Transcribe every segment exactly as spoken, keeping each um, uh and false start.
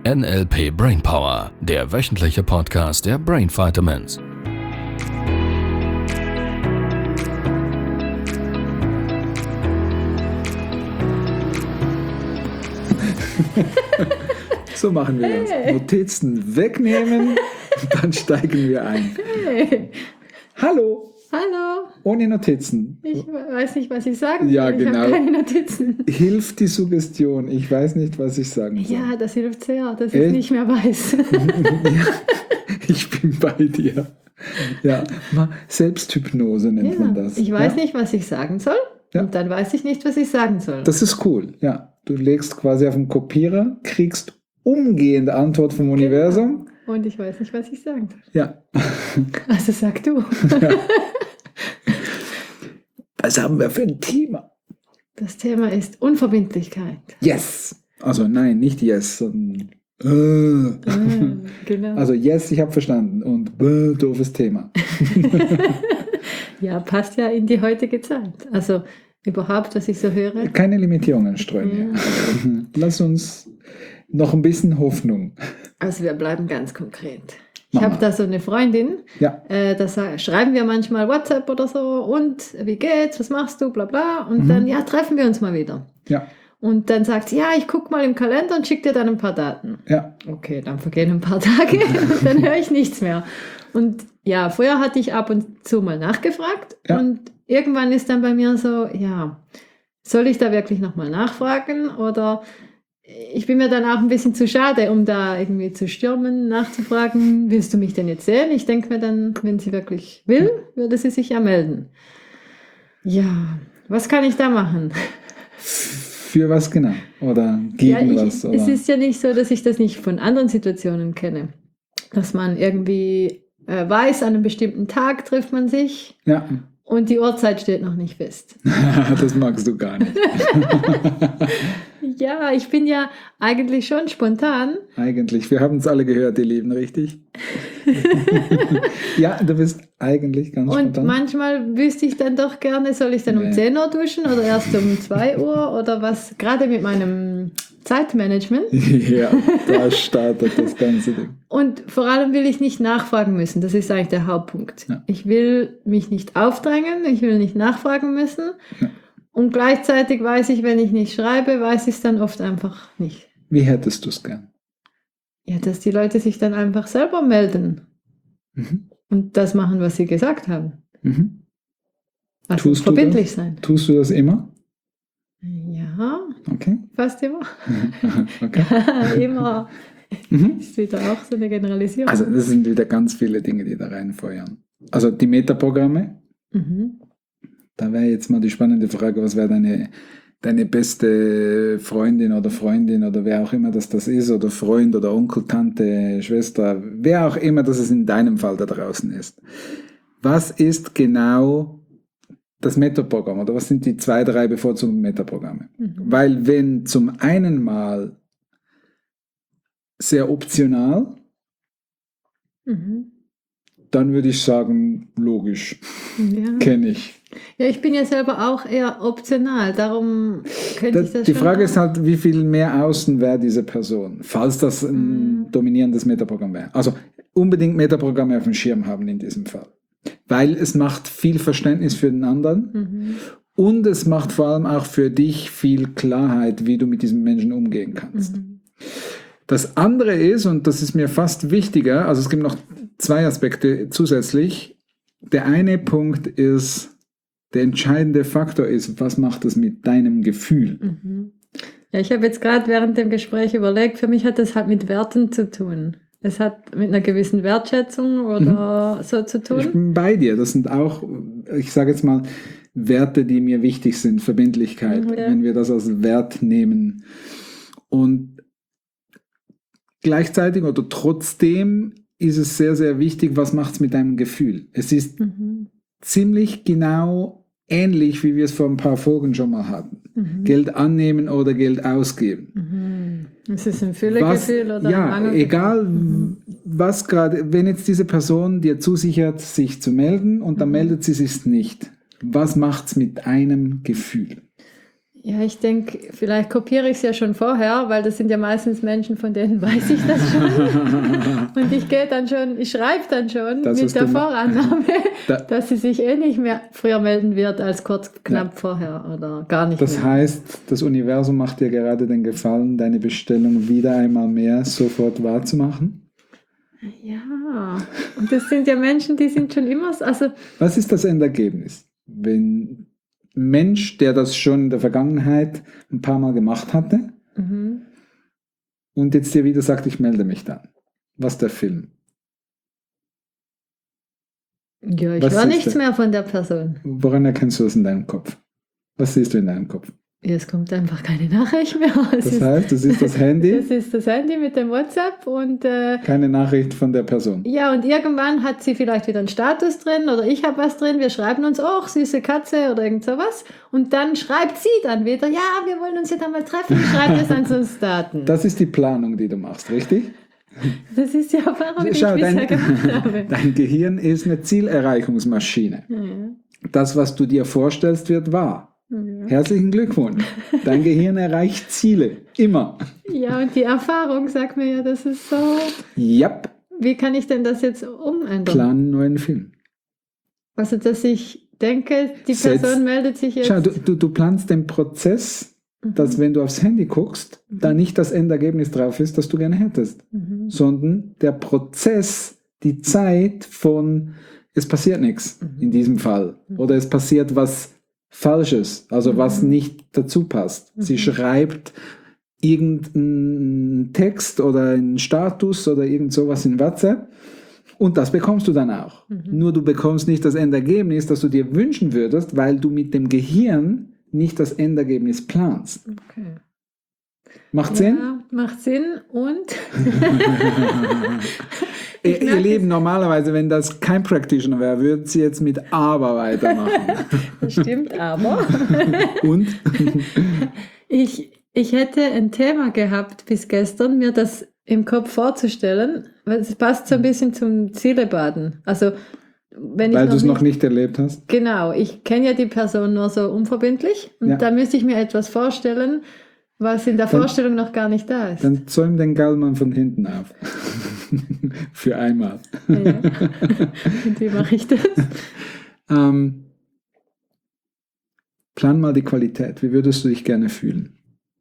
N L P Brainpower, der wöchentliche Podcast der Brain Vitamins. So machen wir das. Hey. Notizen wegnehmen und dann steigen wir ein. Hey. Hallo. Hallo. Ohne Notizen. Ich weiß nicht, was ich sagen soll. Ja, ich genau. habe keine Notizen. Hilft die Suggestion? Ich weiß nicht, was ich sagen soll. Ja, das hilft sehr, dass ich es nicht mehr weiß. Ja, ich bin bei dir. Ja, Selbsthypnose nennt ja, man das. Ich weiß ja? nicht, was ich sagen soll. Ja. Und dann weiß ich nicht, was ich sagen soll. Das ist cool, ja. Du legst quasi auf den Kopierer, kriegst umgehend Antwort vom Universum. Genau. Und ich weiß nicht, was ich sagen soll. Ja. Also sag du. Ja. Was haben wir für ein Thema? Das Thema ist Unverbindlichkeit. Yes. Also nein, nicht yes, sondern äh. Ah, genau. Also yes, ich habe verstanden. Und bäh, doofes Thema. Ja, passt ja in die heutige Zeit. Also überhaupt, was ich so höre. Keine Limitierungen streuen. Ja. Lass uns noch ein bisschen Hoffnung. Also wir bleiben ganz konkret. Ich habe da so eine Freundin, ja. äh, da schreiben wir manchmal WhatsApp oder so und wie geht's, was machst du, bla bla. Und mhm. dann, ja, treffen wir uns mal wieder. Ja. Und dann sagt sie, ja, ich gucke mal im Kalender und schicke dir dann ein paar Daten. Ja. Okay, dann vergehen ein paar Tage und dann höre ich nichts mehr. Und ja, vorher hatte ich ab und zu mal nachgefragt ja. und irgendwann ist dann bei mir so, ja, soll ich da wirklich nochmal nachfragen oder ich bin mir dann auch ein bisschen zu schade, um da irgendwie zu stürmen, nachzufragen, willst du mich denn jetzt sehen? Ich denke mir dann, wenn sie wirklich will, würde sie sich ja melden. Ja, was kann ich da machen? Für was genau? Oder gegen ja, ich, was? Oder? Es ist ja nicht so, dass ich das nicht von anderen Situationen kenne. Dass man irgendwie äh, weiß, an einem bestimmten Tag trifft man sich. Ja. Und die Uhrzeit steht noch nicht fest. Das magst du gar nicht. Ja, ich bin ja eigentlich schon spontan. Eigentlich. Wir haben es alle gehört, ihr Lieben, richtig? Ja, du bist eigentlich ganz Und spontan. Und manchmal wüsste ich dann doch gerne, soll ich dann nee. um zehn Uhr duschen oder erst um zwei Uhr oder was? Gerade mit meinem Zeitmanagement. Ja, da startet das ganze Ding. Und vor allem will ich nicht nachfragen müssen. Das ist eigentlich der Hauptpunkt. Ja. Ich will mich nicht aufdrängen, ich will nicht nachfragen müssen. Ja. Und gleichzeitig weiß ich, wenn ich nicht schreibe, weiß ich es dann oft einfach nicht. Wie hättest du es gern? Ja, dass die Leute sich dann einfach selber melden. Mhm. Und das machen, was sie gesagt haben. Mhm. Also tust verbindlich du sein. Tust du das immer? Ja, okay. Fast immer. Okay. Immer. Mhm. Ist wieder auch so eine Generalisierung. Also das sind wieder ganz viele Dinge, die da reinfeuern. Also die Metaprogramme. Mhm. Da wäre jetzt mal die spannende Frage, was wäre deine, deine beste Freundin oder Freundin oder wer auch immer das, das ist oder Freund oder Onkel, Tante, Schwester, wer auch immer das es in deinem Fall da draußen ist. Was ist genau das Metaprogramm oder was sind die zwei, drei bevorzugten Metaprogramme? Mhm. Weil wenn zum einen mal sehr optional, mhm. dann würde ich sagen, logisch, ja. Kenne ich. Ja, ich bin ja selber auch eher optional, darum könnte das, ich das Die schon Frage auch. ist halt, wie viel mehr außen wäre diese Person, falls das ein mhm. dominierendes Metaprogramm wäre. Also unbedingt Metaprogramme auf dem Schirm haben in diesem Fall. Weil es macht viel Verständnis für den anderen mhm. und es macht vor allem auch für dich viel Klarheit, wie du mit diesem Menschen umgehen kannst. Mhm. Das andere ist, und das ist mir fast wichtiger, also es gibt noch zwei Aspekte zusätzlich. Der eine Punkt ist, der entscheidende Faktor ist, was macht es mit deinem Gefühl? Mhm. Ja, ich habe jetzt gerade während dem Gespräch überlegt, für mich hat das halt mit Werten zu tun. Es hat mit einer gewissen Wertschätzung oder mhm. so zu tun. Ich bin bei dir. Das sind auch, ich sage jetzt mal, Werte, die mir wichtig sind. Verbindlichkeit, mhm, ja. Wenn wir das als Wert nehmen. Und gleichzeitig oder trotzdem ist es sehr, sehr wichtig, was macht es mit deinem Gefühl. Es ist mhm. ziemlich genau ähnlich, wie wir es vor ein paar Folgen schon mal hatten. Mhm. Geld annehmen oder Geld ausgeben. Mhm. Ist es ein Füllegefühl oder ja, ein Mangelgefühl? Egal, mhm. was gerade, wenn jetzt diese Person dir zusichert, sich zu melden und dann mhm. meldet sie sich nicht. Was macht es mit einem Gefühl? Ja, ich denke, vielleicht kopiere ich es ja schon vorher, weil das sind ja meistens Menschen, von denen weiß ich das schon. Und ich gehe dann schon, ich schreibe dann schon Das, mit der du ma- Vorannahme, Da- dass sie sich eh nicht mehr früher melden wird als kurz knapp Ja. vorher oder gar nicht Das mehr. heißt, das Universum macht dir gerade den Gefallen, deine Bestellung wieder einmal mehr sofort wahrzumachen. Ja, und das sind ja Menschen, die sind schon immer, so- also Was ist das Endergebnis? Wenn ein Mensch, der das schon in der Vergangenheit ein paar Mal gemacht hatte mhm. und jetzt dir wieder sagt, ich melde mich dann. Was ist der Film? ja, ich Was höre ist nichts das? mehr von der Person. Woran erkennst du das in deinem Kopf? Was siehst du in deinem Kopf? Ja, es kommt einfach keine Nachricht mehr. Es Das ist, heißt, du siehst das Handy, das ist das Handy mit dem WhatsApp und äh, keine Nachricht von der Person. ja, und irgendwann hat sie vielleicht wieder einen Status drin oder ich habe was drin, wir schreiben uns, oh, süße Katze oder irgend sowas. Und dann schreibt sie dann wieder, ja, wir wollen uns jetzt einmal treffen, schreibt es an uns Daten. Das, Das ist die Planung, die du machst, richtig? ist ja, warum ich Schau, bisher dein, gemacht habe. dein Gehirn ist eine Zielerreichungsmaschine. Ja, Das, was du dir vorstellst, wird wahr. ja. Herzlichen Glückwunsch. Dein Gehirn erreicht Ziele. Immer. ja, und die Erfahrung sagt mir ja, das ist so, Yep. wie kann ich denn das jetzt umändern? Plan einen neuen Film. Also, dass ich denke, die Setz- Person meldet sich jetzt. Schau, du, du, du planst den Prozess, dass wenn du aufs Handy guckst, da nicht das Endergebnis drauf ist, das du gerne hättest, Mhm. sondern der Prozess, die Zeit von es passiert nichts in diesem Fall oder es passiert was Falsches, also was nicht dazu passt. Sie schreibt irgendeinen Text oder einen Status oder irgend sowas in WhatsApp und das bekommst du dann auch. Nur du bekommst nicht das Endergebnis, das du dir wünschen würdest, weil du mit dem Gehirn nicht das Endergebnis planst. Okay. Macht Sinn? Ja, macht Sinn und Ihr, Ich ihr merke Lieben, normalerweise, wenn das kein Practitioner wäre, würden sie jetzt mit aber weitermachen. das stimmt aber. Und? Ich, ich hätte ein Thema gehabt bis gestern, mir das im Kopf vorzustellen, weil es passt so ein bisschen zum Zielebaden. Also, wenn Weil ich du es noch noch nicht erlebt hast? Genau, ich kenne ja die Person nur so unverbindlich und Ja. da müsste ich mir etwas vorstellen, was in der Dann- Vorstellung noch gar nicht da ist. Dann zäum den Gallmann von hinten auf. Für einmal. Ja. Und wie mache ich das? Ähm, plan mal die Qualität. Wie würdest du dich gerne fühlen?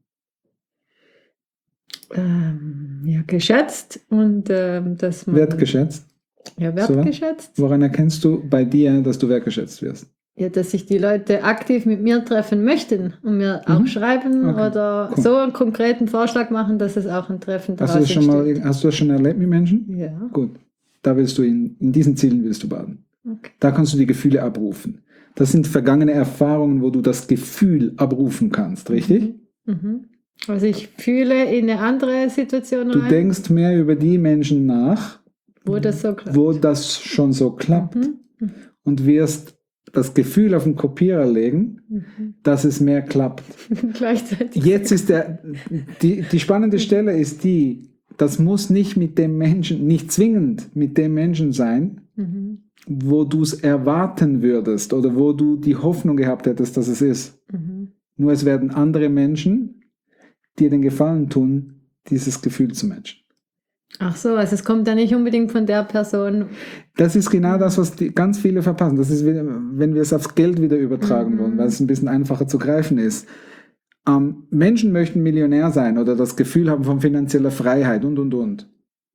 Ähm, ja, geschätzt und ähm, dass man... Wertgeschätzt? Ja, wertgeschätzt. Woran erkennst du bei dir, dass du wertgeschätzt wirst? Ja, dass sich die Leute aktiv mit mir treffen möchten und mir auch Mhm. schreiben Okay, oder cool. so einen konkreten Vorschlag machen, dass es auch ein Treffen Hast du, das schon mal, hast du das schon erlebt mit Menschen? Ja, Gut. Da willst du in, in diesen Zielen willst du baden. okay. Da kannst du die Gefühle abrufen. Das sind vergangene Erfahrungen, wo du das Gefühl abrufen kannst, richtig? Mhm. Also ich fühle in eine andere Situation Du rein, denkst mehr über die Menschen nach, wo das so klappt. wo das schon so klappt Mhm. und wirst das Gefühl auf den Kopierer legen, Mhm. dass es mehr klappt. Gleichzeitig. Jetzt ist der, die, die spannende Stelle ist die, das muss nicht mit dem Menschen, nicht zwingend mit dem Menschen sein, Mhm. wo du es erwarten würdest oder wo du die Hoffnung gehabt hättest, dass es ist. Mhm. Nur es werden andere Menschen dir den Gefallen tun, dieses Gefühl zu matchen. Ach so, also es kommt ja nicht unbedingt von der Person. Das ist genau das, was die, ganz viele verpassen. Das ist, wie- wenn wir es aufs Geld wieder übertragen Mhm. wollen, weil es ein bisschen einfacher zu greifen ist. Ähm, Menschen möchten Millionär sein oder das Gefühl haben von finanzieller Freiheit und, und, und.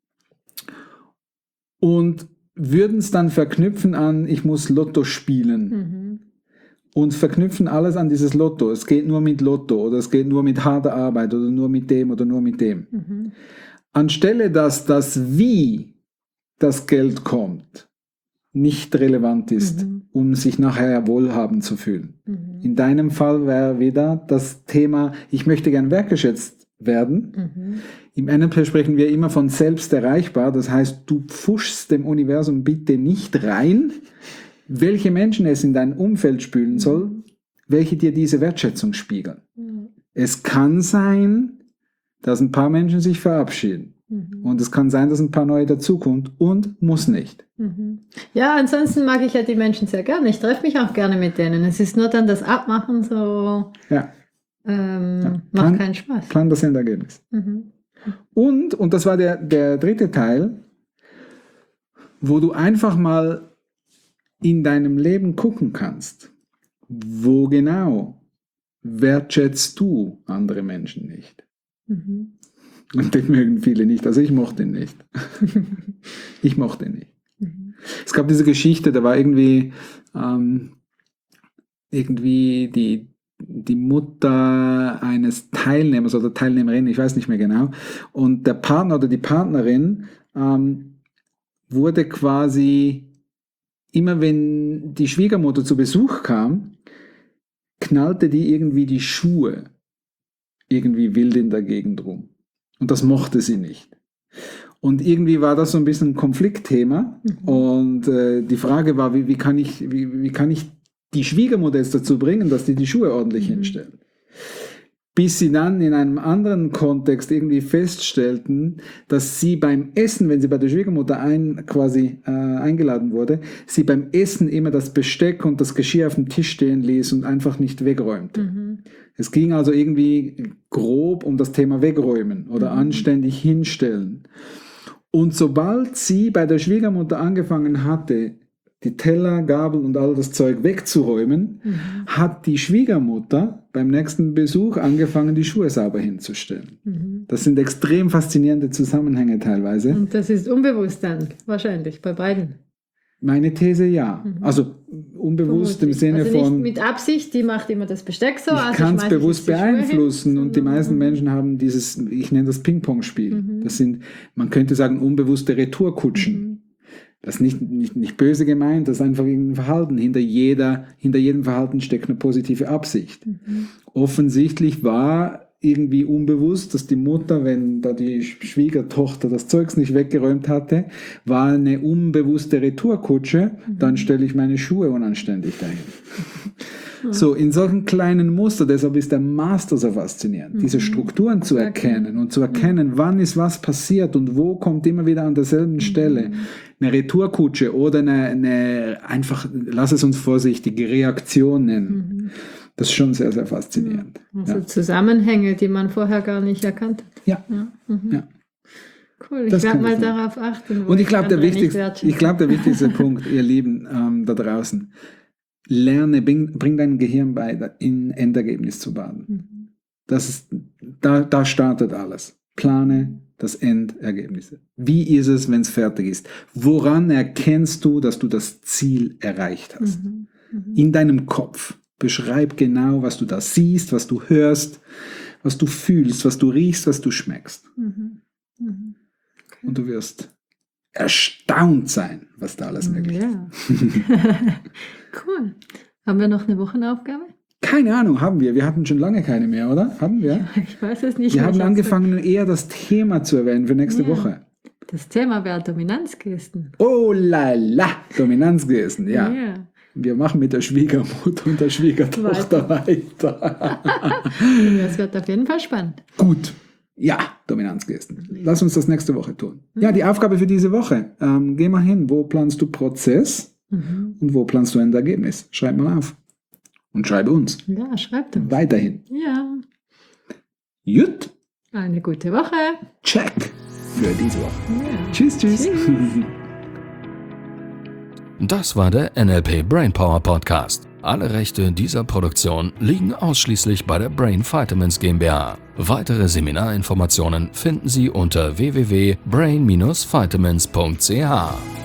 Und würden es dann verknüpfen an, ich muss Lotto spielen. Mhm. Und verknüpfen alles an dieses Lotto. Es geht nur mit Lotto oder es geht nur mit harter Arbeit oder nur mit dem oder nur mit dem. Mhm. Anstelle dass das Wie das Geld kommt nicht relevant ist, Mhm. um sich nachher wohlhabend zu fühlen. Mhm. In deinem Fall wäre wieder das Thema, ich möchte gern wertgeschätzt werden. Mhm. Im N L P sprechen wir immer von selbst erreichbar. Das heißt, du pfuschst dem Universum bitte nicht rein, welche Menschen es in dein Umfeld spülen soll, welche dir diese Wertschätzung spiegeln. Mhm. Es kann sein, dass ein paar Menschen sich verabschieden. Mhm. Und es kann sein, dass ein paar neue dazukommt und muss nicht. Mhm. Ja, ansonsten mag ich ja die Menschen sehr gerne. Ich treffe mich auch gerne mit denen. Es ist nur dann das Abmachen so. Ja. ähm, Ja. macht Plan- keinen Spaß. Plan das Endergebnis. Mhm. Und, und das war der, der dritte Teil, wo du einfach mal in deinem Leben gucken kannst, wo genau wertschätzt du andere Menschen nicht. Mhm. Und den mögen viele nicht. Also ich mochte ihn nicht. ich mochte ihn nicht. Mhm. Es gab diese Geschichte, da war irgendwie ähm, irgendwie die, die Mutter eines Teilnehmers oder Teilnehmerin, ich weiß nicht mehr genau, und der Partner oder die Partnerin ähm, wurde quasi, immer wenn die Schwiegermutter zu Besuch kam, knallte die irgendwie die Schuhe irgendwie wild in der Gegend rum. Und das mochte sie nicht. Und irgendwie war das so ein bisschen ein Konfliktthema. Mhm. Und äh, die Frage war, wie, wie, kann ich, wie, wie kann ich die Schwiegermutter jetzt dazu bringen, dass die die Schuhe ordentlich mhm. hinstellen? Bis sie dann in einem anderen Kontext irgendwie feststellten, dass sie beim Essen, wenn sie bei der Schwiegermutter ein, quasi äh, eingeladen wurde, sie beim Essen immer das Besteck und das Geschirr auf dem Tisch stehen ließ und einfach nicht wegräumte. Mhm. Es ging also irgendwie grob um das Thema Wegräumen oder mhm. anständig hinstellen. Und sobald sie bei der Schwiegermutter angefangen hatte, die Teller, Gabeln und all das Zeug wegzuräumen, mhm. hat die Schwiegermutter beim nächsten Besuch angefangen, die Schuhe sauber hinzustellen. Mhm. Das sind extrem faszinierende Zusammenhänge teilweise. Und das ist unbewusst dann, wahrscheinlich, bei beiden. Meine These ja. Mhm. Also unbewusst Vermutlich. Im Sinne also nicht von... mit Absicht, die macht immer das Besteck so. Ich also kann es bewusst beeinflussen hin, und die meisten Menschen haben dieses, ich nenne das Ping-Pong-Spiel. Mhm. Das sind, man könnte sagen, unbewusste Retourkutschen. Mhm. Das ist nicht, nicht, nicht böse gemeint, das ist einfach irgendein Verhalten. Hinter, jeder, hinter jedem Verhalten steckt eine positive Absicht. Mhm. Offensichtlich war irgendwie unbewusst, dass die Mutter, wenn da die Schwiegertochter das Zeugs nicht weggeräumt hatte, war eine unbewusste Retourkutsche, mhm. dann stelle ich meine Schuhe unanständig dahin. Mhm. So, in solchen kleinen Muster, deshalb ist der Master so faszinierend, mhm. diese Strukturen zu erkennen und zu erkennen, mhm. wann ist was passiert und wo kommt immer wieder an derselben mhm. Stelle eine Retourkutsche oder eine, eine einfach, lass es uns vorsichtig, Reaktion nennen. Mhm. Das ist schon sehr, sehr faszinierend. Also ja. Zusammenhänge, die man vorher gar nicht erkannt hat. Ja. ja. Mhm. ja. Cool, ich werde mal darauf achten. Und ich glaube, der, wichtigste, ich glaub, der wichtigste Punkt, ihr Lieben ähm, da draußen, lerne, bring, bring dein Gehirn bei, in Endergebnis zu baden. Mhm. Das ist, da, da startet alles. Plane das Endergebnis. Wie ist es, wenn es fertig ist? Woran erkennst du, dass du das Ziel erreicht hast? Mhm. Mhm. In deinem Kopf. Beschreib genau, was du da siehst, was du hörst, was du fühlst, was du riechst, was du schmeckst. Mhm. Mhm. Okay. Und du wirst erstaunt sein, was da alles möglich ja. ist. Cool. Haben wir noch eine Wochenaufgabe? Keine Ahnung, haben wir. Wir hatten schon lange keine mehr, oder? Haben wir? Ja, ich weiß es nicht. Wir haben angefangen, eher das Thema zu erwähnen für nächste ja. Woche. Das Thema wäre Dominanzgesten. Oh la la, Dominanzgesten, ja. ja. Wir machen mit der Schwiegermutter und der Schwiegertochter weiter. Das wird auf jeden Fall spannend. Gut. Ja, Dominanzgesten. Lass uns das nächste Woche tun. Ja, die Aufgabe für diese Woche. Ähm, geh mal hin. Wo planst du Prozess mhm. und wo planst du Endergebnis? Schreib mal auf. Und schreibe uns. Ja, schreibt uns. Weiterhin. Ja. Gut. Eine gute Woche. Check für diese Woche. Ja. Tschüss, tschüss. tschüss. Das war der N L P Brainpower Podcast. Alle Rechte dieser Produktion liegen ausschließlich bei der Brain Vitamins GmbH. Weitere Seminarinformationen finden Sie unter w w w punkt brain dash vitamins punkt c h.